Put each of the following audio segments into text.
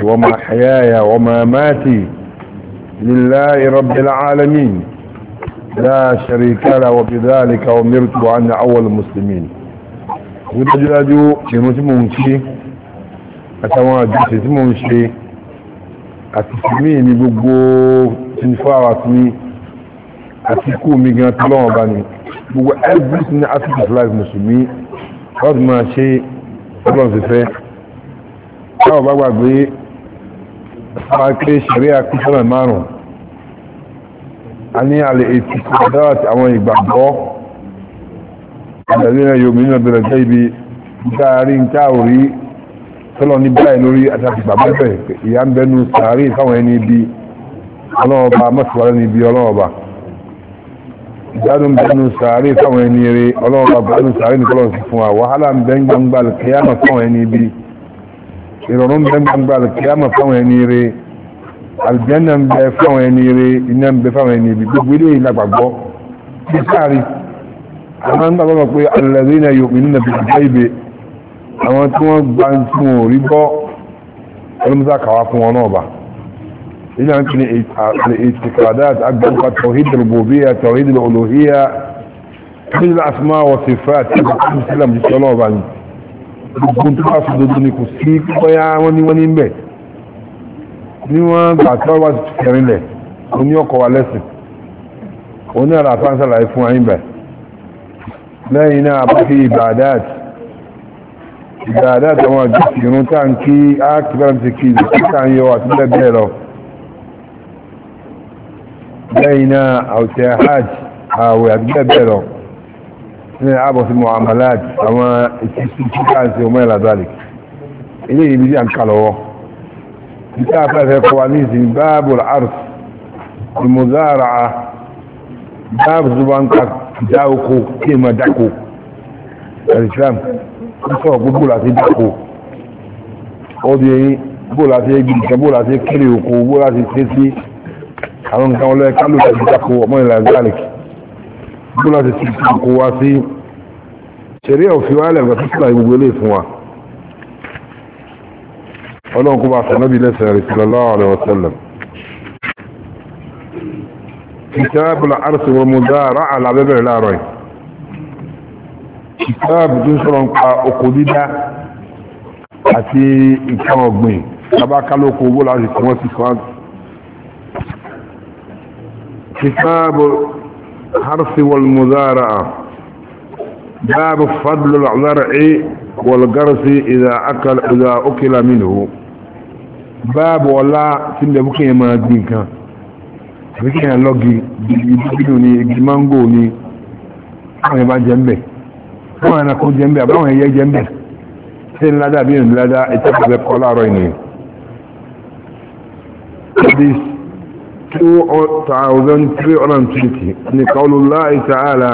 ومحياي ومماتي لله رب العالمين لا شريك له وبذلك أمرت وأنا أول المسلمين ودجاجو يمتمونشي أتواجد تمونشي أتسميني بقو تنفارتني أتكو ميغان تلون باني بقو everything aspect of life مسلمي قد ما شيء أبلون زفه أو بقى فاكي شريعة كتلا مانو أني على اعتقادات أماني بعضو الذين يؤمنون بالغيب دارين تاوري صلوا نباي نوري أتاكي بابا يان بنو ساري فواني بي الله با مسوالني بي الله با دارون بنو ساري فواني ري الله با بنو ساري نكولون سفوا وحالا بن جنبال القيامة فواني بي ìrọ̀rùn bẹ́gbàgbà kìyàmà fáwọn ẹni rẹ̀ aljanna ń bẹ fáwọn ẹni rẹ̀ iná ń bẹ fáwọn ẹni ibi gbogbo ilé ìlàgbàgbọ́ tí sáàrí àwọn ń gbàgbọ́ pé alladhina yu'minuna bil ghaibi àwọn tí wọ́n gbá ń tí wọ́n rí gbọ́ ọlọ́mọdé kàwá fún wọn náà bá ilé àwọn kìíní al-i'tiqadat agbẹ́gbà tawhid al-rububiyyah tawhid al-uluhiyyah tawhid al-asma' wa sifat gbogbo tó bá fi dodo ni kò sí pípọ́yá wọ́n ní ń bẹ̀ ní wọ́n gbà tí wọ́n bá ti kẹrin lẹ̀ ó ní ọkọ̀ wa lẹ́sìn ó ní àrà fáńsàlàyé fún ayé bẹ̀ lẹ́yìn náà bá fi ìbàdàt àwọn àjọ ìrún tá ń kí ákìbára ti kí ìlú tí káà ń yọ àti bẹ́ẹ̀ lọ lẹ́yìn náà àwòtẹ́ hajj àwẹ̀ àti bẹ́ẹ̀ lọ ní àbọ̀ sí mu'amalat àwọn ìsìnkú kíkàǹsì ọmọ ìlà dalik ilé ìbí sí àǹkà lọ́wọ́ ìta afẹ́fẹ́ kọwa ní ìsìn báàbù al'arf ìmúzára báàbù zuwa ń ka dáoko kí ma dáko al-islam ń sọ gbogbo láti dáko ó di ẹyin bó láti ẹgbì ìkan bó láti kéré oko bó láti ṣe sí àwọn nǹkan ọlọ́ kálù láti dáko ọmọ ìlà dalik bó láti ṣe kó wá sí ṣeré òfin wá lẹ́gbẹ̀ẹ́ tó sílá gbogbo ilé fún wa ọlọ́run kó bá sànábì lẹ́sẹ̀ rẹ̀ sallallahu alaihi wasallam kìtàbù al-arsi wal muzara'a alábẹ́bẹ̀rẹ̀ láàrọ̀ kìtàbù tó sọ̀rọ̀ ń pa oko dídá àti nǹkan ọ̀gbìn tabakálókò owó láti kọ́ wọ́n sí kan kìtàbù al-arsi wal muzara'a باب فضل الزرع والغرس اذا اكل منه باب ولا تinde buke ma gbin kan buke yan logi bidu ni igi mango ni àwọn ba jembe àwọn na ko jembe àwọn ye jembe tin lada bi lada itabe ko la ro ni this 2320 ni qaulullah ta'ala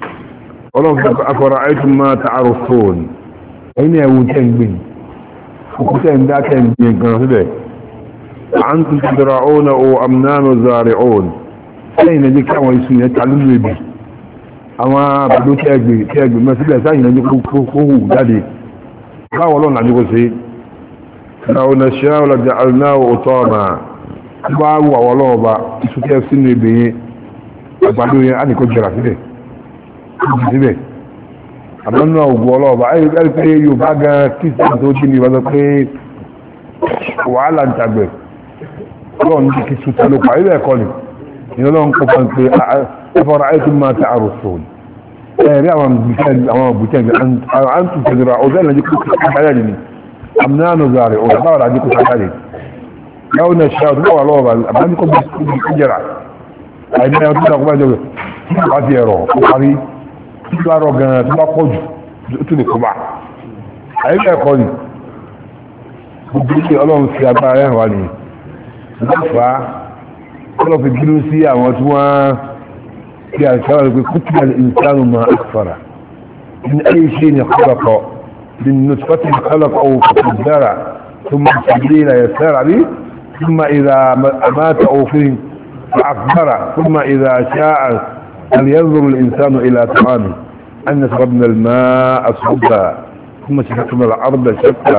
أفرأيتم ما تعرفون أين يوتين بين وكتين داكين بين كانوا سبيه أنتم تدرعون أو أمنان زارعون أين يجيك أما يسوين يتعلموا بي أما بدو تيجبي ما سبيه ساين يجيك فوهو دادي لا والله نعجيكو سي لو نشاء لجعلناه أطاما باعوا والله با يسوكي سنوي بي أبعدو يعني كو جرى سبيه síbẹ̀ àbọ́nà ògùn ọlọ́ọ̀bá ẹ̀rí pé yóò bá gan kírísítà tó jí ní ìbájọ́ pé wàhálà ń tàgbẹ̀ lọ́ọ̀ ní kí sùtà ló pa ilẹ̀ ẹ̀kọ́ ni ìyọ́lọ́n kọ́ fún pé ẹfọ́ra ẹ̀tún máa ta àròsọ ẹ̀rí àwọn òbútẹ́ àǹtù tẹ̀lera ọ̀dọ́ ìlànà jíkú sáyà ni àmìnánù zàrẹ̀ ọ̀dọ́ báwọn àjíkú sáyà ni yàwó na ṣe àwọn ọ̀dọ́ lọ́wọ́ àbáníkọ́ bí jẹ́ra àìní àwọn tó dàkọ́ bá jẹ́ láti ẹ̀rọ ọ̀parí tí bá rọ gan-an tó bá pọ̀ jù tó lè kó bá àyíká ẹ̀kọ́ ni gbogbo ilé ọlọ́run fi agbára ẹ̀rọ wa ni lọ́fà ọlọ́run fi bínú sí àwọn tí wọ́n fi àìsàn rẹ̀ pé kúkúrẹ́ ìsánù ma àkàfàrà ní ayé ṣe ni kọ́lọ́kọ́ ní nùtùfàtì kọ́lọ́kọ́ òun fòkùdára ثم سبيل يسار عليه ثم إذا مات أوفين فأكبر ثم إذا شاء أن ينظر الإنسان إلى طعامه أن شربنا الماء صبا ثم شفقنا الأرض شفا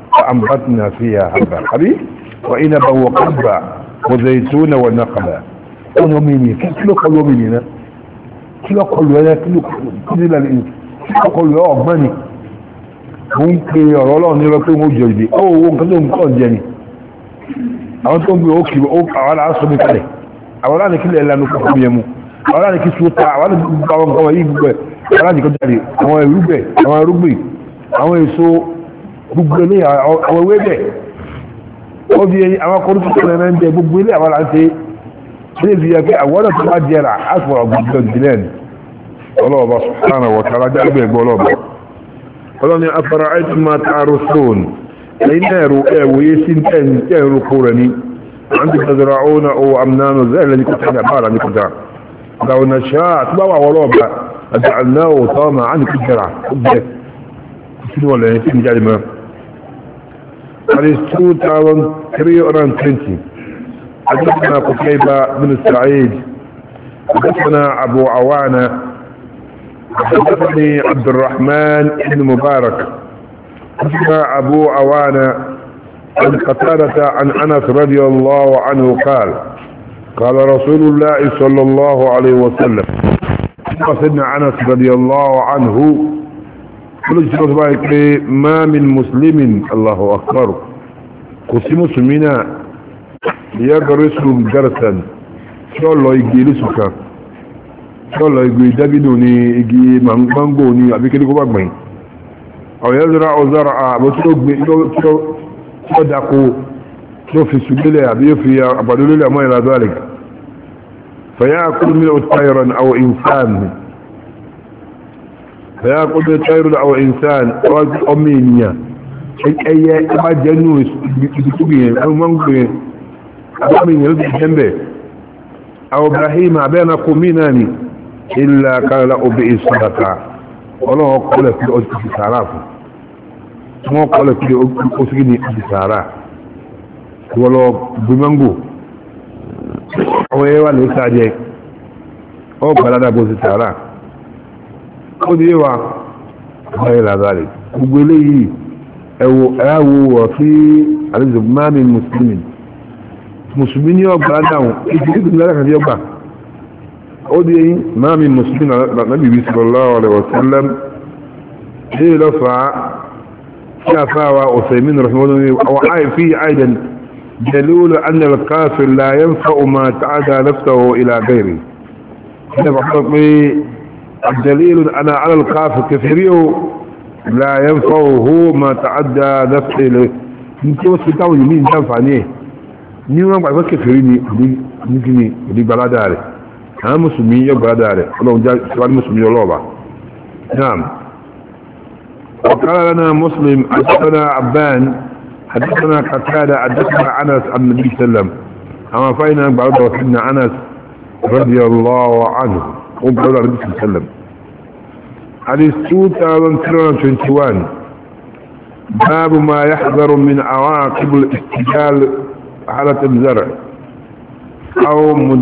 فأنبتنا فيها حبا حبيب وإنبا وقبا وزيتون ونخلا ونميني كيلو قلوا منينا كيلو قلوا يا كيلو كذل الإنس كيلو قلوا يا أغماني ممكن يرى الله نرى موجودي أو وقدهم قد جاني أو أنتم بيوكي على عصر بكالي أولا أنا كل إلا نكفهم يمو أولا أنا كسوطة أولا بقوام قوائي أولا أنا كداري أولا ربي أولا يسو gbogbo ilé àwọn ewé bẹ̀ ó bí àwọn akọrùsù tó lẹ́nà ń jẹ gbogbo ilé àwọn àti ilé fi yẹ pé àwọn ọ̀nà tó bá jẹ́ra asọ̀rọ̀ gbogbo ìdílé ní ọlọ́ọ̀bá sùpánà wọ̀tara jágbé ẹgbọ́ ọlọ́ọ̀bá ọlọ́ni afárá àìtí máa tààrù sóòn lẹ́yìn ẹ̀rù ẹ̀wòye sí ẹ̀rù kó rẹ̀ ní àti tàzara ọ̀nà owó amnánù zẹ́ẹ̀lẹ́ ní kọta ní àbára ní kọta dáwọn ṣáà tó bá wà ọlọ́ọ̀bá àti àlnáwò tọ́ọ̀mà á ní kọjara ó bẹ̀ sínú ọ̀lẹ́yìn tí ń jáde mọ́ حديث 2320 حدثنا قتيبة بن سعيد حدثنا أبو عوانة حدثني عبد الرحمن بن مبارك حدثنا أبو عوانة عن قتادة عن أنس رضي الله عنه قال رسول الله صلى الله عليه وسلم سيدنا أنس رضي الله عنه ما من مسلم الله أكبر قسم مسلمين يغرس جرسا شو الله يجي لسك شو الله يجي دبدوني يجي مانغوني أبي كده كوباغمين أو يزرع زرعا صدقوا شو في سبيله أبي في أبدول ما إلى ذلك فيأكل منه طيرا أو إنسان فيأكل طير أو إنسان أو أمينيا أي ما جنوا بتبين أو منقين أمين يلد جنبه أو إبراهيم بين قوميناني إلا قال له بإصدقاء والله قال في أسكي سعرافه ما قال في أسكي سعراف والله بمنقو أو إيوان يساعدك أو قال له بوسي سعراف ó di wá báyìí làbárí gbogbo eléyìí ẹwọ wọ̀ fí àrízọ̀ máàmì mùsùlùmí ní ọgbà dáhùn ìdílé lára kan tí ọgbà ó di máàmì mùsùlùmí nàbí bí sallallahu alaihi wasallam ní lọ́fà tí a fáwa Usaymin rahimahullah àwọn àìfí àìdàn دليل أن الكافر لا ينفع ما تعدى نفسه إلى غيره الدليل أنا على الكافر كفريه لا ينفعه ما تعدى نفسه له نتوى سلطان يمين تنفعنيه نيوان بعد كفريني نجني دي بلاداري ها مسلمين يا بلاداري الله جاء سؤال مسلمين الله نعم وقال لنا مسلم حدثنا عبان حدثنا قتادة حدثنا أنس عن النبي صلى الله عليه وسلم أما فاينا بعد وسيدنا أنس رضي الله عنه وقال الله عليه وسلم حديث 2321 باب ما يحذر من عواقب الاستجال حالة الزرع أو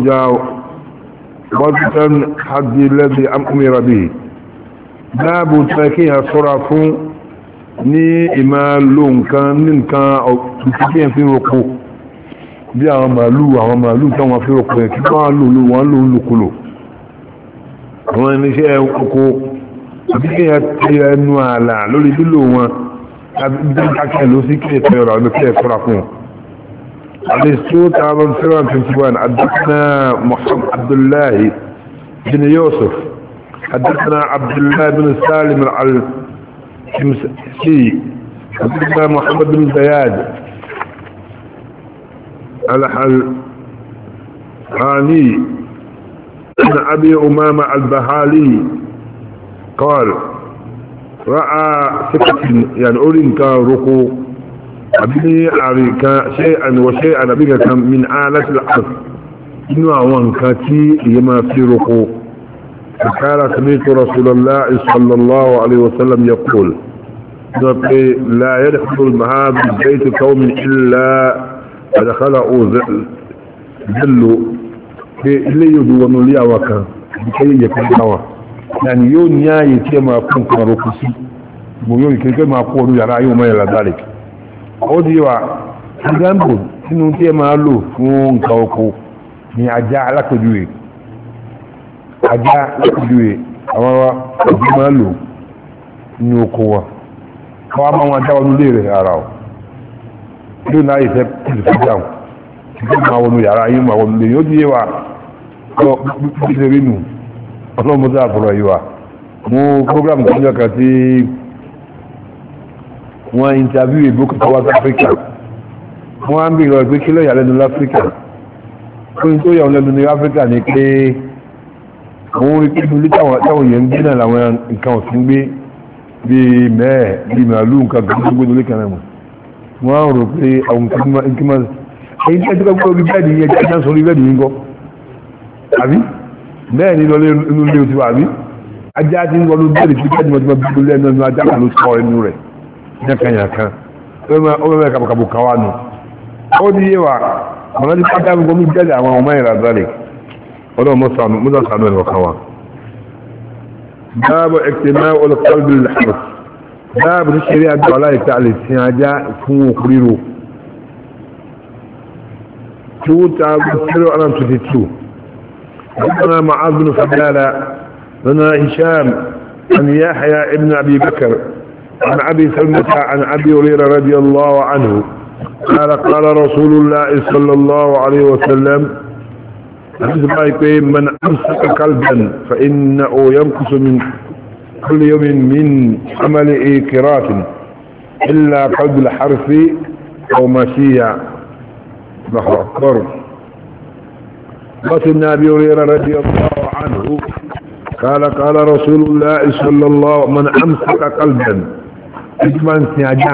مجاوزة حد الذي أمر به باب تاكيها صرف ní ìmá ló nǹkan ní nǹkan ọ̀tùkíyàn fi rọ̀kọ̀ bí àwọn màálù táwọn fi rọ̀kọ̀ ẹ̀ kí wọ́n lò lòkulò àwọn irinṣẹ́ oko àbíkẹ́yà tẹ́yà ẹnu ààlà lórí lílò wọn àbíkẹ́ ló sí kí ẹ̀tẹ́ ọ̀rọ̀ àbíkẹ́ ẹ̀kọ́ra fún الاسود 21 حدثنا محمد عبد الله بن يوسف حدثنا عبد الله بن سالم الشمسي حدثنا محمد بن زياد الحلقاني عن ابي امامه البهالي قال راى سكه يعني اولين كان ركوع ابني اريكا شيئا وشيئا ابيك كان من آلة الارض انه وان كاتي يما في ركوع فقال سمعت رسول الله صلى الله عليه وسلم يقول لا يدخل المهاب بيت قوم الا ادخله ذل ilé yóò wọnú ilé àwọn kan ìdíkẹ́yẹ yẹ̀kẹ́ láwọn yàní yóò ní ààyè tí ẹ máa fún kan rọ̀kú sí gbogbo yóò kí n fẹ́ máa kó ọdún yàrá yóò mọ́ ẹ̀rọ dáre ó di wa example nínú tí ẹ máa lò fún nǹkan oko ni ajá alápèjúwe àwọn ọdún máa lò ní oko wa káwàá máa wọn jáwọ́ nílé rẹ̀ ara ọ̀ tí ó náà ìfẹ́ kìlìfẹ́ dáhùn tí ó máa wọnú yàrá yìí máa wọnú lè yóò díye wa lọ pípẹ́ rí nù ọlọ́mọdé àbúrò yìí wa mú program tó jọ kan tí wọ́n interview ìbókù South Africa wọ́n á ń bèèrè ọ̀gbẹ́ kílọ̀ ìyàlẹ́nu láfíríkà fún tó yà lẹ́nu ní Áfíríkà ní pé àwọn orí pé ilé táwọn èèyàn ń gbé náà làwọn nǹkan ọ̀sìn gbé bí mẹ́ẹ̀ bí màálù nǹkan gbé tó gbé lórí kan náà wọ́n á rò pé àwọn nǹkan máa èyí tí a ti kọ́ orí bẹ́ẹ̀dì yẹn jẹ́ àjá sórí bẹ́ẹ̀dì yìí ń gọ́ àbí bẹ́ẹ̀ ni lọlé inú ilé òtí wa àbí ajá ti ń wọlé bẹ́ẹ̀dì tí bẹ́ẹ̀dì mọ́tí máa bí lẹ́nu ẹnu ajá kan ló sọ ẹnu rẹ̀ yàkan ó mẹ́mẹ́ kàbùkàbù kan wá nù ó ní yé wa àwọn ti pátá gbogbo ní bẹ́ẹ̀dì àwọn ọmọ ìrà zálẹ̀ ọlọ́run mọ́sà sànú ẹ̀rọ kan wa báàbù ẹ̀kẹ́mẹ́ olùkọ́lùbí lẹ́hàrù báàbù ní ṣeré àjọ aláìsí àlè sí ajá fún òkúrírò 2022 حدثنا معاذ بن فضالة لنا هشام عن يحيى ابن أبي بكر عن أبي سلمة عن أبي هريرة رضي الله عنه قال رسول الله صلى الله عليه وسلم من أمسك قلبا فإنه ينقص من كل يوم من عمله كرات إلا قلب الحرف أو ماشية الله أكبر قال أبي هريرة رضي الله عنه قال رسول الله صلى الله عليه وسلم من أمسك قلبا إجمان سياجة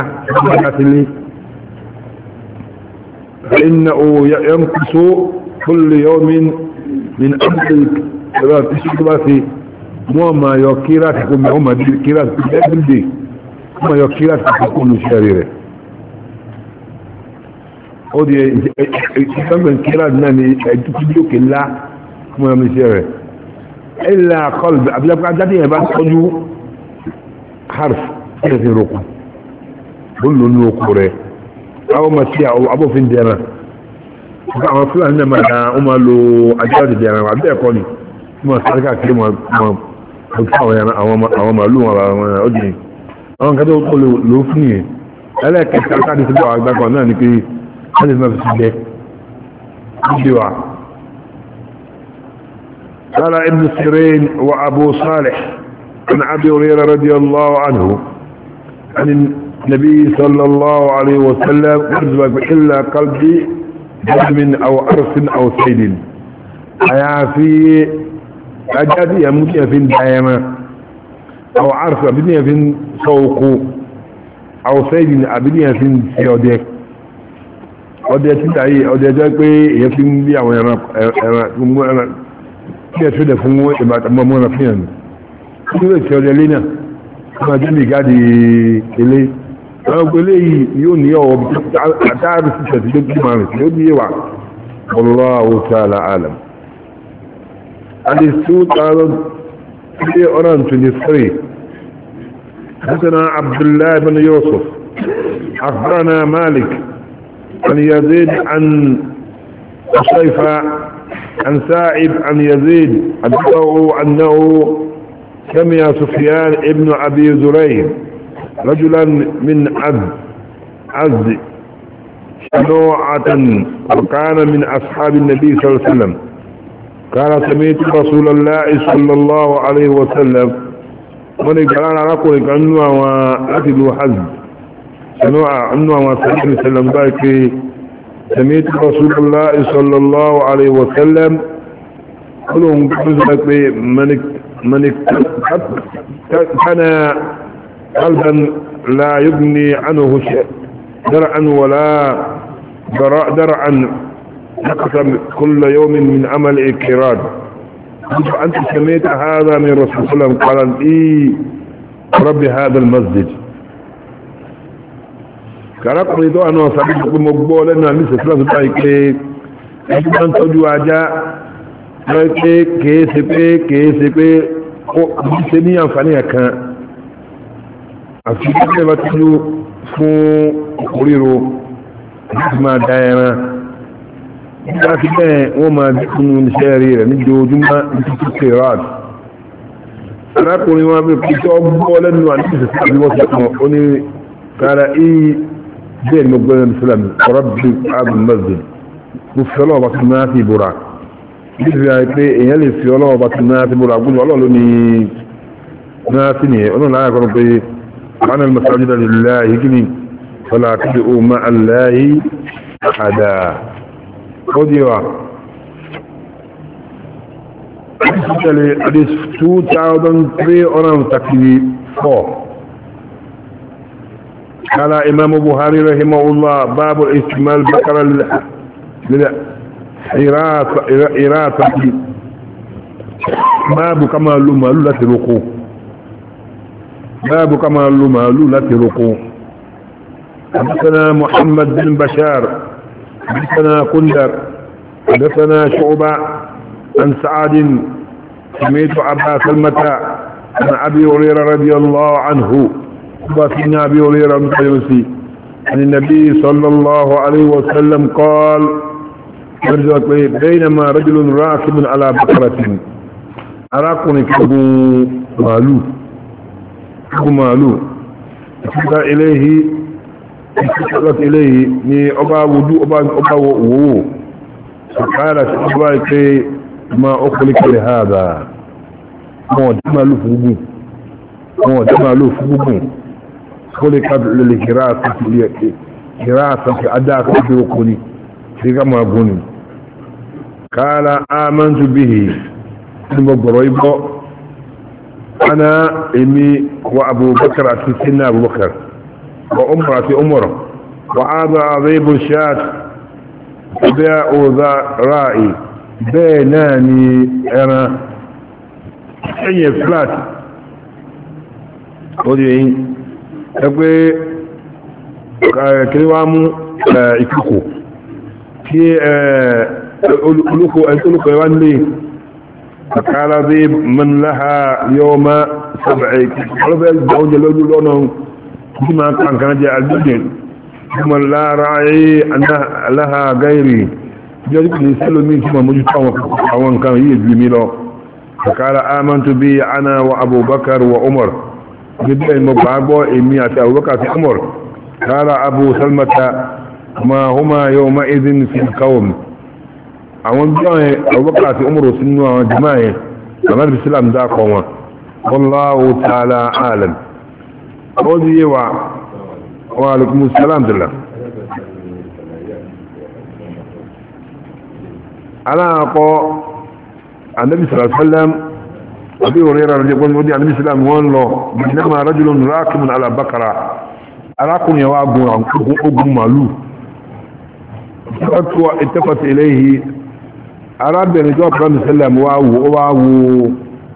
فإنه ينقص كل يوم من أمر الكرات وما يكيرات يكون هم الكيرات بالدي وما يكيرات يكون شريره ودي يسمى الكيرات نامي تجيوك الله وما يمشيره إلا قلب أبلا بقى جاتي يبقى تجو حرف في ركو كل نوكوره أو مسيح أو أبو فندنا àwọn fúlàní náà máa ó máa lo ajáde di ara àbí ẹ̀kọ́ ni wọ́n máa sáré káàkiri wọn àwọn màálù wọn àwọn ọdún àwọn nǹkan tó lò fún yẹn ẹlẹ́ẹ̀kẹ́kẹ́ káàdì sí àwọn agbákan náà ni pé wọ́n ti máa fi sílẹ̀ níbi wa قال ابن سيرين وابو صالح عن ابي هريره رضي الله عنه عن النبي صلى الله عليه وسلم الا قلبي من او عرف او سيد ايا في اجادي يموت في دائما او عرف ابنيه في سوق او سيد ابنيه في سيودك ọdẹ títà yìí ọdẹ jẹ́ pé èyẹ fi ń bí àwọn ẹran kí ẹ ṣọ́dẹ̀ fún ìbátamọ́mọ́ra fún ẹ̀nù kí ló ṣe ọdẹ lé náà wọ́n máa jẹ́ ní ìgádi ilé àwọn ògbélé yìí yóò ní ọwọ́ àtàrí sísẹ̀ tí ó bí máa rìn tí ó bí yíwa wallahu ta'ala alam hadith 2323 حدثنا عبد الله بن يوسف أخبرنا مالك عن يزيد عن صيفة عن سائب عن يزيد حدثه أنه سمع سفيان ابن أبي زرير رجلا من عز شنوعة وكان من أصحاب النبي صلى الله عليه وسلم قال سمعت رسول الله صلى الله عليه وسلم من قال أقول كأنه وأكد حزب شنوعة أنه وصلى الله عليه وسلم ذلك سمعت رسول الله صلى الله عليه وسلم قلهم من كان قلبا لا يبني عنه شيء درعا ولا درعا نقص كل يوم من عمل إكراد أنت سمعت هذا من رسول الله صلى الله عليه وسلم قال إيه رب هذا المسجد kàrákùnrin tó àná ọ̀sàbí pé mo gbọ́ lẹ́nu àmì ìsẹ̀sílẹ̀ tó báyìí pé ẹgbẹ́ máa ń tọ́jú ajá lọ́wọ́ pé kèése pé ó ṣe ní àǹfààní ẹ̀kan àti ìgbẹ́ bá tọ́jú fún كوريرو ما دائما لكن وما ذكروا نشارير نجو جمعة نتكيرات أنا أقول ما بيكتب أولا وعن نفسه الوصف قال إيه زين مقبل السلام ربي عبد المسجد وفلو بطلنا في براك يلي فلو بطلنا في براك قلوا الله لني ناسني أنا لا يقول بي أنا المساجد لله يجني فلا تدعوا مع الله أحدا خذوا حديث 2334 قال إمام بخاري رحمه الله باب استعمال بكرة للحراسة باب كما لمالولة ركوع باب كما لمالولة ركوع حدثنا محمد بن بشار حدثنا كندر حدثنا شعبة عن سعد سميت أبا سلمة عن أبي هريرة رضي الله عنه وفينا أبي هريرة المقدسي عن النبي صلى الله عليه وسلم قال بينما رجل راكب على بقرة أراكني كبو مالو اتفقت إليه ni ọba wudu ọba wo فقالت أباك ما أخلق لهذا ما دمالو فقوبون خلق للهراسة في أداء تدركني في كما أقولي قال آمنت به المبريب أنا إمي وأبو بكر أتسنى أبو بكر وأمرة أمر وهذا عظيم الشات بيع ذا رائي بيناني أنا أي فلات ودي أقول كلمة إكلكو كي أقولكو يوان لي فقال ذي من لها يوم 7 قالوا بيجعون جلولو لونهم كما كان جاء الدين ثم لا راعي أنها لها غيري جاءت يسألوا مين كما مجتوى كان يجلمي له فقال آمنت بي أنا وأبو بكر وعمر جدا مبعبو إمي أتى أبو بكر في عمر قال أبو سلمة ما هما يومئذ في القوم أول جاء أبو بكر في عمر وسنوا جماعي أمر بالسلام دا قوما والله تعالى عالم قولي وعليكم السلام دلله أنا أقول النبي صلى الله عليه وسلم أبي هريرة رضي الله عنه النبي صلى الله عليه وسلم والله بينما رجل راكب على بقرة أراكم يوابون عن أبو مالو اتفت إليه أراد أن يجوب صلى الله عليه وسلم واو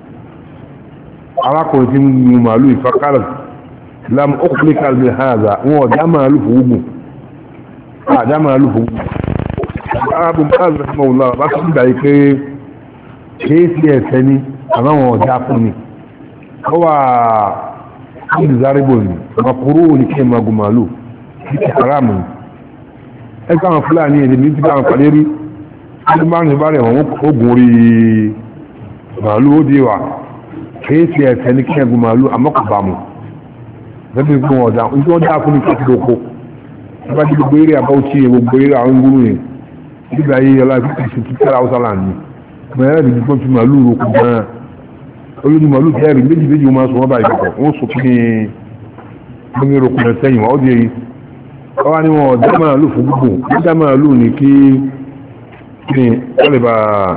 أراكم يتم مالو فقالت لم أخلق بهذا هو جمع له جمع له أبو مالو رحمه الله بس عندك كيف يسني أمامه جافني هو عند زاربوني مقروني كما قمالو حرام كان فلاني اللي بيجي عن قليري ما نبالي هو غوري مالو ديوا كيف يسني كما قمالو أما قبامو ذلك يكون وضع انت وضع كوني كتلوكو فاجي بغيري أبوتي وبغيري عن قلوني يبقى هي الله يفتح ستكرا وصلاني ما يرى بيكون في مالو ركبان قالوا لي مالو كاري بيجي وما سوى باي كتو وصفني من ركبان سيما ودي قواني ما وضع مالو فقبو وضع مالو نكي قلبا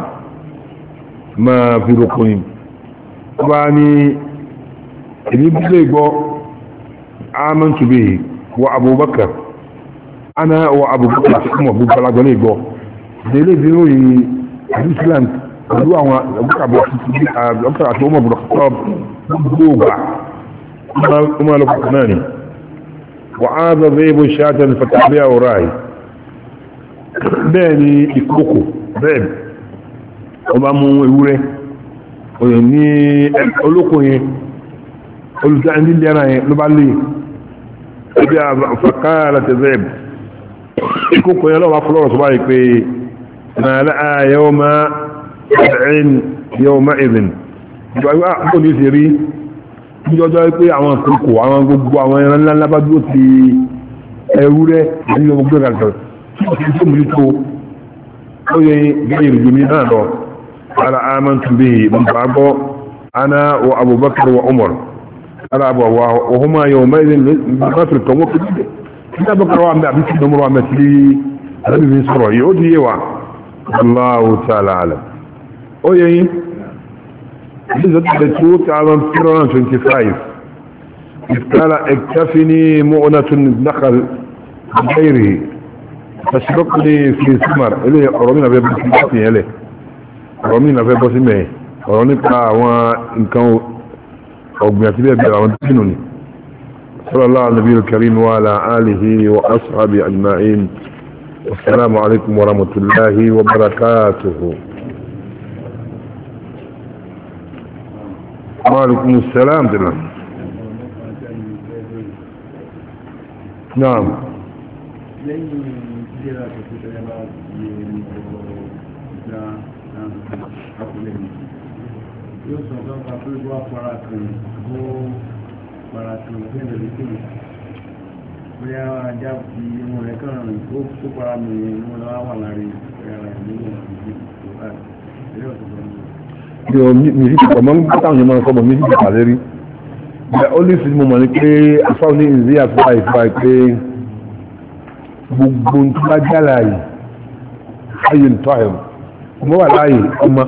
ما في ركبان قواني اللي بيجي آمنت به وأبو بكر أنا وأبو بكر ثم أبو بكر عليه دليل ذنوي الإسلام قالوا أبو بكر عمر بن الخطاب بوبع وما له كناني وعاد ذيب شاة فتابع وراي باني إكوكو ذيب وما مو يوري ويني ألوكو قلت عندي اللي أنا لبعلي فقالت ذئب كوكو يا لو افلور صبايك ما لقى يوم سبعين يومئذ يقول يسيري يجوا يقول àwọn kókò àwọn gbogbo àwọn ẹran ńlá ńlá bá dúró ti ẹrú rẹ̀ ní ọmọ gbogbo ẹ̀kọ́ tí ó mú tó ó yẹ gẹ́gẹ́ ìrìnjòmí náà lọ ala amantu bihi mun babo ana wa abubakar wa umar ala abu wa huma yawmaidin bi kawmo kida bakar wa amda bi umar wa matli arabi min sura yodi wa Allah ta'ala alam o yayin bizat da 2025 قال اكتفني مؤنة النخل غيره تشرقني في ثمر اليه رمينا بيبسي اليه رمينا بيبسي ميه ورنبقى وان كانوا ọgbìn bẹ̀rẹ̀ àwọn dínú ni sallallahu alaihi al-karim wa ala alihi wa ashabi ajma'in assalamu alaikum wa rahmatullahi wa barakatuhu wa alaikum assalam dila naam yóò sọ fún ọkọ̀ pé wọ́n parakan fẹ́lẹ̀ lókè bóyá ajá fi imú rẹ̀ kàn rìn tó para mi imú lọ́wọ́ wà láàrin ẹ̀rọ ìlú mi sí pọ̀ mọ́ nígbà táwọn yẹn fọ́mọ̀ mi sí pọ̀ lérí ó lè fi mọ̀ ní pé afáwọn ní ìzí àfíà ìfà pé gbogbo tó bá já láàyè ayé ń tọ́ àyọ̀ ọmọ wà láàyè ọmọ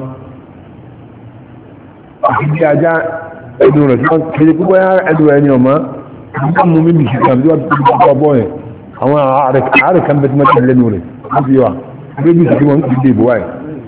àti bí ajá ẹnu rẹ̀ tí wọ́n kéde púpọ̀ ẹnu ẹni ọmọ nígbà mú mímì sí kan tí wọ́n ti púpọ̀ ọbọ̀ ẹ̀ àwọn ààrẹ kan bẹ tí wọ́n ti lẹ́nu rẹ̀ wọ́n fi wà bébí sí wọ́n ti dé ìbò wáyé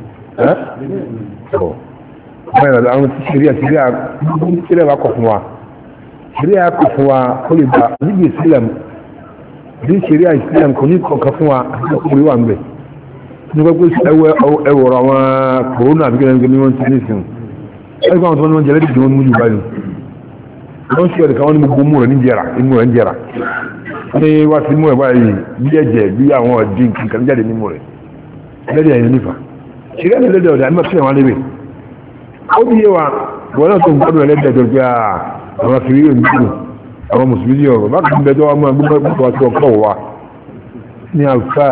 wọ́n yàrá àwọn tí ṣeré wa kọ̀ fún wa ṣeré wa kọ̀ fún wa kó lè bá níbi ìsìlẹ̀m bí ṣeré ìsìlẹ̀m kò ní kọ̀ọ̀kan fún wa àti ọkùnrin wà ń bẹ̀ nígbà pé ẹwọ̀rọ̀ àwọn kòrónà àti gẹ́gẹ́ ní wọ́n ti ní ìsìn ẹgbẹ́ àwọn tó wọ́n jẹ́lẹ́dì tí wọ́n mú jù báyìí wọ́n ṣe ẹ̀dẹ̀ká wọ́n ní gbogbo mú rẹ̀ ní jẹ́ra inú rẹ̀ ń jẹ́ra ní wá sí mú ẹ̀ báyìí bí ẹ̀jẹ̀ bí àwọn ọ̀dín kankan jáde ní mú rẹ̀ lẹ́dẹ̀ ẹ̀yìn nífà ṣíkẹ́ lẹ́dẹ̀ ọ̀dẹ̀ àmì ọ̀fẹ́ wọn lébe ó bí yé wa wọ́n náà tó ń gbọ́dọ̀ ẹlẹ́dẹ̀ tó gbé àwọn kiri yóò nílò àwọn mùsùlùmí ọ̀rọ̀ bá kàn bẹ́ẹ̀ tó wá mọ́ gbogbo àti ọkọ̀ wa ní alfa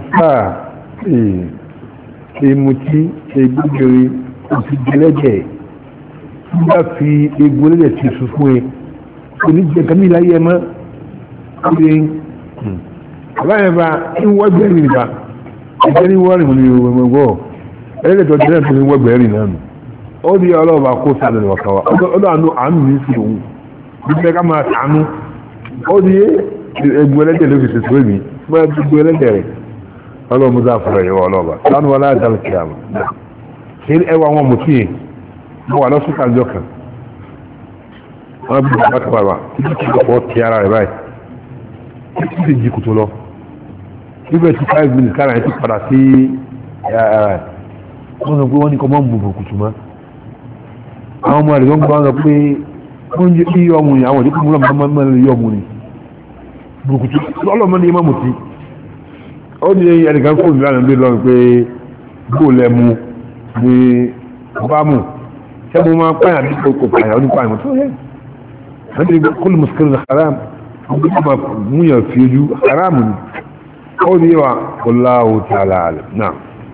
èmùtí ègbógbèrè òsì jẹlẹ́jẹ̀ bá fi egbò lẹ́lẹ̀ ti sùn fún ẹ oníjẹ kan ní ìláyé ẹmọ́ ọdún àbáyẹ̀ bá ń wọ́gbẹ̀rì nìbá ìjẹ́ ní wọ́rìn mú ní ọmọ ẹlẹ́dẹ̀ tó jẹ́ tó ní wọ́gbẹ̀rì náà nù ó di ọlọ́ọ̀bá kó sálẹ̀ wọ̀kọ̀wà ọdún àánú ní sí òun bí fẹ́ ká máa tàánú ó di egbò ẹlẹ́dẹ̀ ló fi sèso èmi bá egbò ẹlẹ́dẹ̀ rẹ̀ ọlọ́ọ̀mú sáfẹ́rẹ̀ yọ ọlọ́ọ̀bá sánú wọn láti dálẹ̀ kí àmà ẹwà wọn mú tí wọ́n wà lọ́sùkà jọ kan wọ́n bí bàbá kàbàbà títí tí ó fọ́ ti ara rẹ̀ báyìí títí tí jí kùtù lọ níbẹ̀ tí 5 minutes kára ẹ̀ ti padà sí ara rẹ̀ wọ́n sọ pé wọ́n ní kọ́ mọ́ mú kùtù mọ́ àwọn ọmọ rẹ̀ wọ́n gbọ́ sọ pé wọ́n jẹ́ kí ọmọ ni àwọn ìdíkùn múlọ̀ mọ́ lè yọ ọmọ ni burúkutu lọ́lọ́mọ ní imá mùtí ó ní ẹnìkan kó ìlànà bí lọ́rùn pé bóòlẹ̀ mu ní ọbámu ṣẹ́gun máa pààyàn bí kò pààyàn ó ní pààyàn tó yẹ láti rí kó lè mùsùlùmí haram ó bí kò máa múyàn fi ojú haram ni ó ní wa wallahu ta'ala alam náà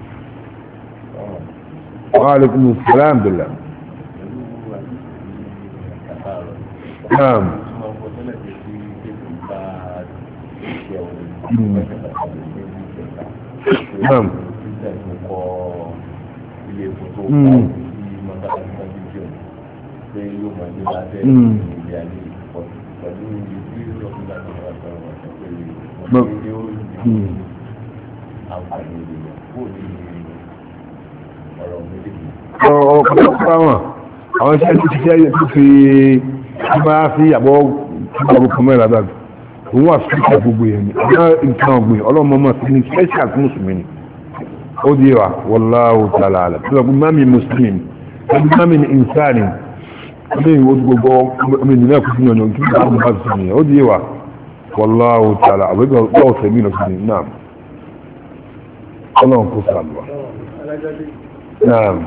wa alaikum assalam billah naam naam àwọn iṣẹ́ tí ṣiṣẹ́ tó fi máa fi àbọ̀ ọgbọ̀n kọmọ́ra dáadáa òun wà fún ìṣẹ́ gbogbo yẹn ni àwọn nǹkan ọ̀gbìn ọlọ́mọmọ sí ní special fún mùsùlùmí ni ó di wa wallahu ta'ala alam tí wọ́n máa mi mùsùlùmí ẹbí máa mi ní ìsáàni ní ìwò gbogbo ọmọ ènìyàn kò sínú ọ̀nà kí wọ́n bá ti sọ̀rọ̀ ó di wa والله تعالى أبدا الله سمين وسمين نعم الله انقص الله نعم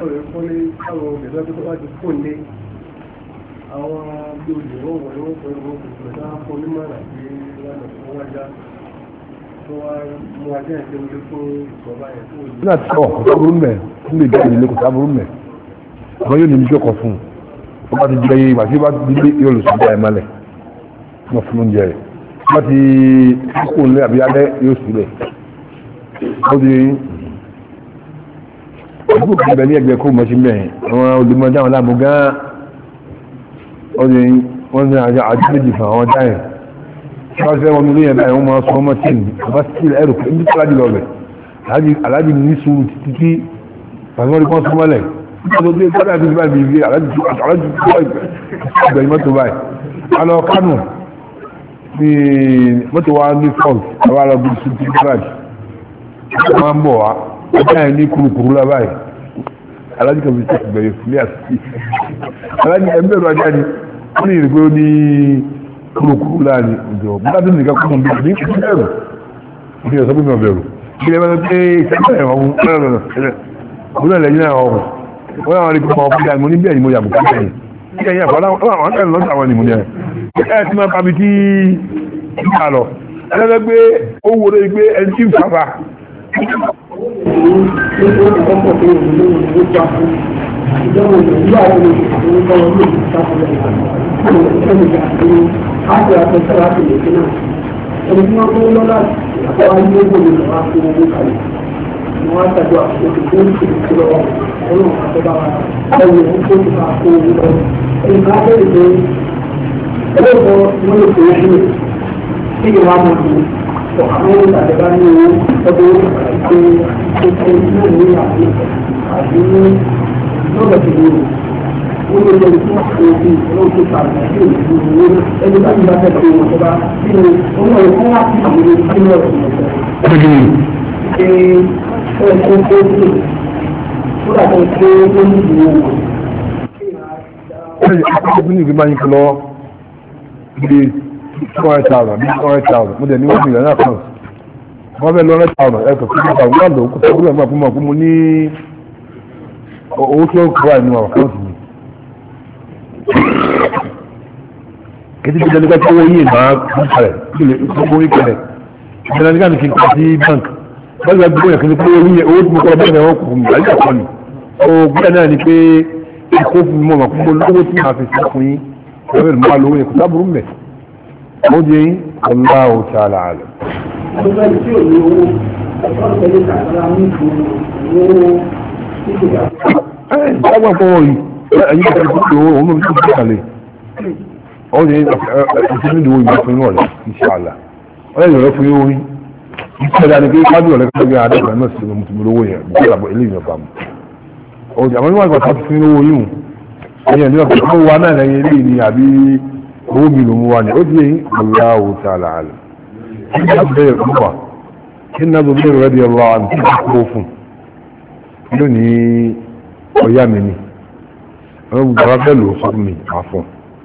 لا تسوى كتابرون مه كل جاي اللي كتابرون مه ما يوني مجو كفون وبعد جاي ما في بعد بيجي يقول سبعة ماله مفهوم جاي ما في يكون لا بيعده يوسف له ọdún kan bẹ̀rẹ̀ ẹgbẹ̀ kó mọ̀ sí mẹ́rin àwọn olùmọ̀dá wọn láàmú gán ọdún wọ́n ní àjọ méjì fún àwọn dáyẹ̀ tí wọ́n fẹ́ wọn ní ẹ̀bá ẹ̀wọ̀n máa sọ ọmọ tí ní ọba sí ẹ̀rù pé ní tí alájì lọ bẹ̀ alájì ní sùúrù títí tí pàṣẹ rí kọ́ sọmọlẹ̀ nígbà tó dé gbọ́dọ̀ àti ìgbà bíi alájì tó ìgbẹ̀yìn mọ́tò báyìí alọ kánò ní mọ́tò wa ní fọ́ọ̀t àwọn alábùú sí ti garage wọ́n máa ń bọ̀ wá ọjọ́ ẹ̀ ní kúrukúrú lábáyé alájí kan fi tẹ́kì bẹ̀rẹ̀ fúlé àti alájí ẹgbẹ̀rún ajá ni wọ́n ní ìrìgbé ó ní kúrukúrú láàrin ìjọ bùkátà nìkan kúrò ní ìpínlẹ̀ bẹ̀rù ìpínlẹ̀ ọ̀sọ́ pínlẹ̀ bẹ̀rù ìpínlẹ̀ bẹ̀rù pé ìṣẹ́gbẹ̀rẹ̀ ọ̀hún ọ̀hún lẹ́yìn náà ọ̀hún wọ́n náà rí kí wọ́n fúnlẹ̀ àmì oníbẹ̀ ni mo yà bùkátà yìí kí ẹ̀yìn àpọ̀ àwọn akẹ́rìn lọ́sà àwọn ènìyàn yẹn ẹ̀ ti máa pàbí tí ìgbà lọ ẹlẹ́gbẹ́ ó wọlé gbé ẹni tí ń fàfà àwọn ìtàjẹ̀bá ní owó ọdún ìpé ìpé náà ní àti àti ní lọ́gbẹ̀tì lórí ó lè lè fún òbí olóòtú tàbí sí òbí owó ẹni bá yíba fẹ́ pé wọn tọ́ba nínú ọmọ ìfún láti àwọn ilé tí wọ́n rẹ̀ ọ̀sẹ̀ ṣe ẹ̀kọ́ tó tó tó dàbọ̀ pé ó ní ìwò wọn. ẹni ìgbìmọ̀ yín kọ́ lọ́wọ́ bí 200,000 bí 200,000 mo dẹ̀ ní 1 million náà kan wọ́n fẹ́ lọ 100,000 ẹ̀kọ́ fún ìgbà wọ́n lò ó kó tẹ́gbọ́n ẹ̀gbọ́n fún mọ̀ fún mo ní owó tó ń kọ́ àìní àwọn àkáǹtì mi kìtì bí ẹni kẹ́kẹ́ owó yìí máa ń kalẹ̀ gbogbo orí kẹlẹ̀ ìṣẹ̀lẹ̀ nígbà ní kí n kọ́ sí bank báyìí wá gbogbo yẹn kí n kọ́ owó tí mo kọ́ bẹ́ẹ̀ náà wọ́n kù mí àyíká kọ́ ni ó gbọ́dọ̀ náà ni pé kó fún mi mọ̀ fún mo lówó tí màá fi sí fún yín ìwé máa lówó yẹn kò sábúrú mẹ́ ó di Allahu ta'ala alam. ọ̀sẹ̀ tí ò ní owó ọ̀sẹ̀ lè kàtàrà ní ìfowó ìgbà. ìgbàgbọ́ fọwọ́ yìí ẹ̀yìn kẹfẹ́ tó lówó òun ló ń tó kàlẹ̀ ó di ìṣẹ́lẹ̀ ìdíwọ́ ìgbà fún ìwọ̀lẹ̀ inshallah ọ̀rẹ́ ìrọ̀lẹ́ fún yóò rí ìṣẹ́lẹ̀ ni pé kájú ọ̀rẹ́ kan gbé adẹ́gbẹ̀rẹ́ náà sí ọmọ lówó yẹn bí ìlàbọ̀ ilé ìyọ̀bà mu ó di àwọn ìwọ̀n ìgbà tó fún owó yìí ẹ̀yìn ẹ̀dínwó pé owó wa náà lẹ́yìn ilé ni àbí owó mi lòun wà ní ó di Allahu ta'ala alam kí ní Zubair radiyallahu anhu tí ó kó fún lónìí ọ̀yá mi ni àwọn gbogbo bẹ́ẹ̀ lò sọ mi máa fún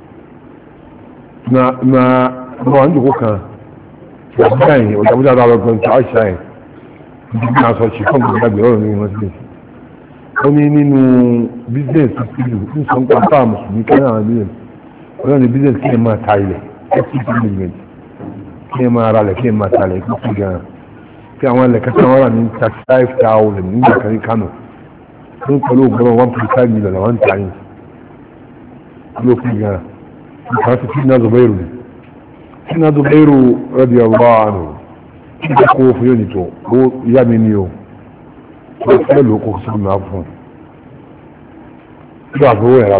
na wọ́n ń jòkó kan ọ̀gbọ́n yìí ọ̀jàmújà dára ọgbọ̀n tí a ṣe àyìn ní aṣọ ṣì fún gbogbo àgbẹ̀ ọ̀rọ̀ ní wọ́n sílẹ̀ ó ní nínú bísíǹsì sílù ní sọ ń pa fáà mùsùlùmí kí àwọn bísíǹsì ọ̀rọ̀ ní bísíǹsì kí ẹ máa ta ilẹ̀ fct movement kí ẹ máa ra lẹ̀ kí ẹ máa ta ilẹ̀ kí kí gan kí àwọn ilẹ̀ kẹta wọn wà ní 35,000 nígbà kan ní Kano tó ń pẹ̀lú ògbọ́n 1.5 million àwọn ta yìí ló kí gan nǹkan ti kí ní Zubairu ni kí ní Zubairu radiyallahu anhu kí ní kó fún yóò ní tó ó yá mi ní o tó fẹ́ ló kó sí mi fún tó àbúrò ẹ̀rọ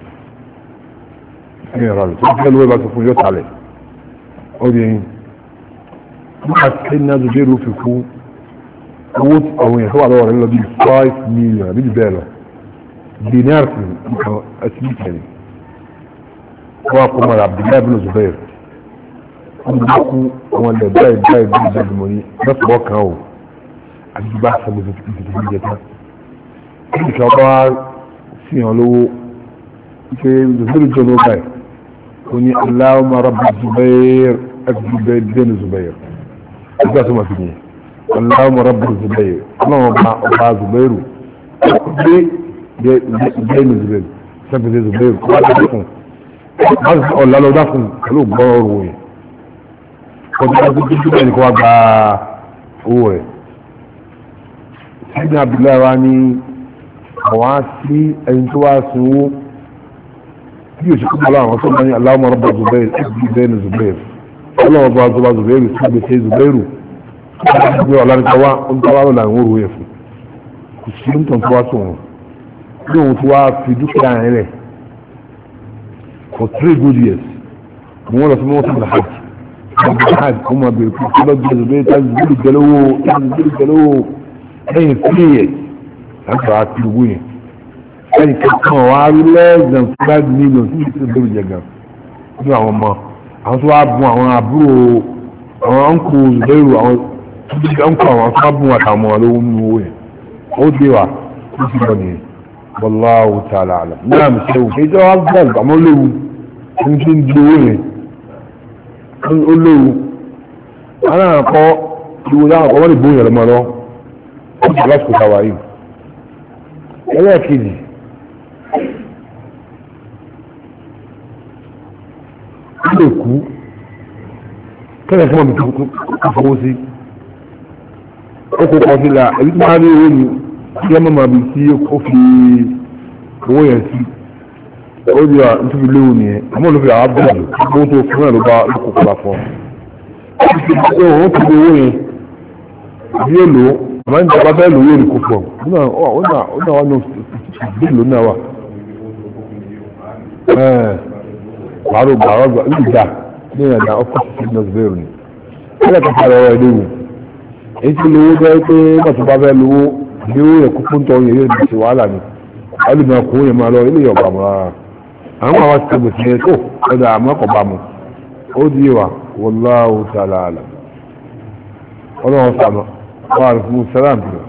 rẹ̀ tó fẹ́ ló bá tó fún yóò talẹ̀ ó di nígbà tí ní Zubairu fi kú owó àwọn èèyàn tó wà lọ́wọ́ rẹ̀ lọ bí 5 million àbí jù bẹ́ẹ̀ lọ dinars nǹkan ẹtì ìkẹyìn wọ́n kọ́ mọ́ra Abdullahi bin Zubair wọ́n bá kú àwọn ilẹ̀ báyìí bí ìjọba ní lọ́sọ̀rọ̀ kan o àti bá sọ̀rọ̀ tuntun jẹ tán kí nìkan bá sí hàn lówó pé Zubair jọ ló báyìí ó ní Allahumma rabbi Zubair أكبر بين الزبير إذا ما فيه اللهم رب الزبير اللهم أبا زبير بين الزبير سبب الزبير قال الله لو داخل قالوا بوروي قد أقول جدا كوا هو سيدنا عبد الله واني حواسي أن تواسوا يشكر الله وصلنا اللهم رب الزبير أكبر بين الزبير الله أبا زبير سبب زبير الله نكوا أنت الله لا نور يفي كسرين تنتواسوا يوم توا في دكان عليه for 3 good years mo wọ́n lọ sí mọ́tò الحج الحج هم بيقولوا الزبير تنزل الجلو أي 3 years أنت عاتبوين أي كم وعلى لازم 5 مليون تنزل الجلو ní àwọn ọmọ àwọn tó wá bùn àwọn àbúrò àwọn ọ̀nkù zubairu àwọn ọ̀nkù àwọn tó wá bùn àtàwọn ọmọ lówó nínú owó yẹn ó dé wa ó sì lọ nìyẹn wallahu ta'ala alam ní àmì ṣe òkè ìjọ wa gbọ́ àmọ́ léwu ní tí ń di owó yẹn ó léwu àwọn àkọ́ ìwò dáhùn àkọ́ wọ́n lè bóyá lọ́mọ lọ ó sì lásìkò tàwa yìí ẹlẹ́ẹ̀kejì lè kú kẹ́lẹ̀ fún ọmọ tó fọwọ́ sí ó kó kọ́ sí la èyí tó máa rí owó ni kí ẹ mọ̀ bí tí ó fi owó yẹn sí ó di à nítorí léwu nìyẹn àmọ́ olùfẹ́ àwọn abúlé owó tó fún ẹ̀ ló bá lóko kọ́lá fún ọ ó ti di owó yẹn bí ó lò ó àmọ́ nígbà bá bẹ́ẹ̀ lò yóò rí kó pọ̀ ó náà wà ní ìlú náà wà wàárò gbàrọ̀gbà ìgbà ní ẹ̀dà ọkọ̀ fitness bẹ̀rù ni ẹ̀rẹ́ kẹta ọ̀rọ̀ ẹ̀lẹ́wò èyí tí lówó jẹ́ pé mọ̀tò bá fẹ́ lówó ní ó yẹ kúkú ń tọ́ yẹ yóò ti wàhálà ni ọlùmọ̀ ọkùnrin yẹn máa lọ ilé ìyọ̀gbà mọ́ rárá àwọn àwọn ti tẹ̀gbẹ̀ sí ẹ̀ tó ọ̀dà àmọ́kọ̀ bá mu ó di wà wallahu ta'ala alam ọlọ́run sàmọ́ wà fún sẹ́lám bìrọ̀.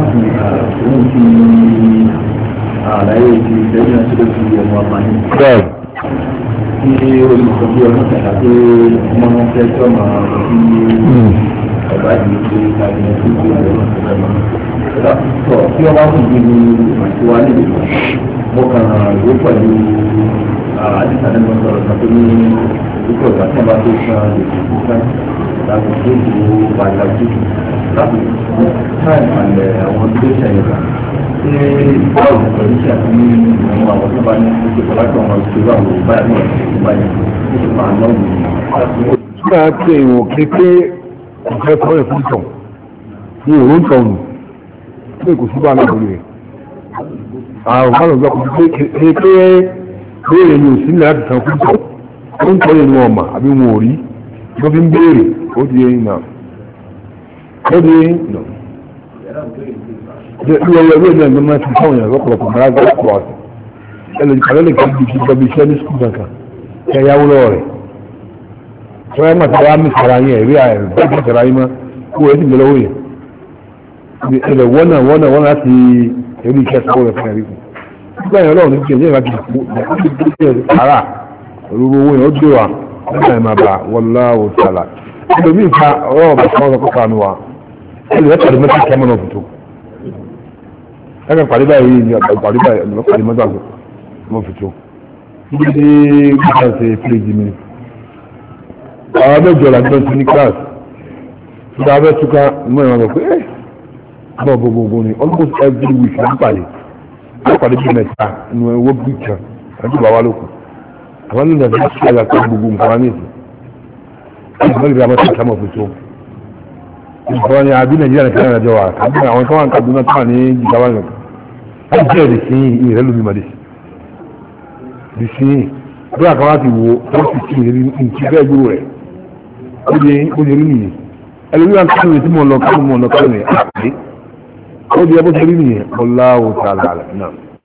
bẹ́ẹ̀ tí olùsọ̀bí ọdún kẹta pé ọmọ fẹ́ tí ọmọ sí ọba yìí pé tàbí ẹ̀sìn tí ó lọ́wọ́ sí ẹ̀mọ́. sọ tí ọba kù bí ní àtiwá níbi mo kàn ló pẹ̀lú àdìsàdé lọ sọ̀rọ̀ kan tó ní ìdúkọ̀ ìgbà tí wọ́n bá tó san lè fi fún fún láti tó ìdúró bàjá jùlọ láti táì àlẹ̀ àwọn tó ṣẹ̀yìn rà ṣé báwo ni pẹ̀lú ṣe àti ní àwọn àwọn tó bá ní ìṣèjọba láti àwọn ìṣòro àwọn ìbáyà náà ìbáyà tó máa náà wù ú. nígbà tí èèwọ̀ kékeré ọ̀fẹ́ fọ́rẹ̀ fún tọ̀ ní òun tọ̀ nù pé kò sí bá náà lórí rẹ̀ àrùn bá lọ́gbà kò sí pé kékeré béèrè ní òsínlẹ̀ láti san fún tọ̀ ó ń tọ́ yẹn ní wọn mà àbí wọn ò rí wọ́n fi ń béèrè ó di eyín náà ó di eyín náà ilé ẹgbẹ́ náà ló máa ti fáwọn èèyàn lọ́pọ̀lọpọ̀ mọ́ra gbọ́dọ̀ pọ̀ ọ̀sẹ̀ ẹlẹ́dìkàlẹ́ lè kí ti gbọ́ bí iṣẹ́ ní skul kankan kẹ́ yáwó lọ́wọ́ rẹ̀ tí wọ́n máa ti wá mí sara yẹn rí ààrẹ bẹ́ẹ̀ bí sara yín mọ́ kó o ti gbẹ lọ́wọ́ yẹn ẹlẹ́ wọ́n láti eré iṣẹ́ sọ́wọ́ rẹ̀ fún ẹ̀rí fún nígbà yẹn ọlọ́run ní kí ẹ̀yẹ́ láti kú ara olówó owó yẹn ó dé wa nígbà yẹn máa bá wallahu ta'ala ẹlòmíì fa ọ̀rọ̀ ọ̀bà sọ́wọ́ kọ́kọ́ àánú wa ẹlòmíì ẹgbẹ́ pàdé báyìí ní pàdé báyìí ní pàdé mọ́tò àgbẹ̀ mọ́ fi tó níbi tí gbígbà ṣe fílẹ̀jì mi àwọn abẹ́jọ làgbẹ́ sí ní kíláàsì tí a bẹ́ túká mọ́ ìwọ̀n lọ pé bọ́ gbogbo ni almost every week ní pàdé ní pàdé bí mẹ́ta ní owó bí kan àti bàbá lóko àwọn nínú ẹ̀fẹ́ sí àgbà tó gbogbo nǹkan wá ní ìsìn àti mọ́lẹ̀ àmọ́ sí ìkámọ̀ fi tó ìfọwọ́ ni àbí nàìjíríà nìkan náà jọ wà àbí àwọn tó wà ń Kaduna tó wà ní jìgáwá nìkan láti jẹ́ èdè sí ìrẹ́ lómi màdé di sí bí àkàwá ti wo tó sì kí ìrírí nǹkí bẹ́ẹ̀ gbúrò rẹ̀ ó di rí nìyẹn ẹlòmíràn kánú rẹ̀ tí mo lọ kánú rẹ̀ àpè ó di ẹbọ́ tó rí nìyẹn Allahu ta'ala náà.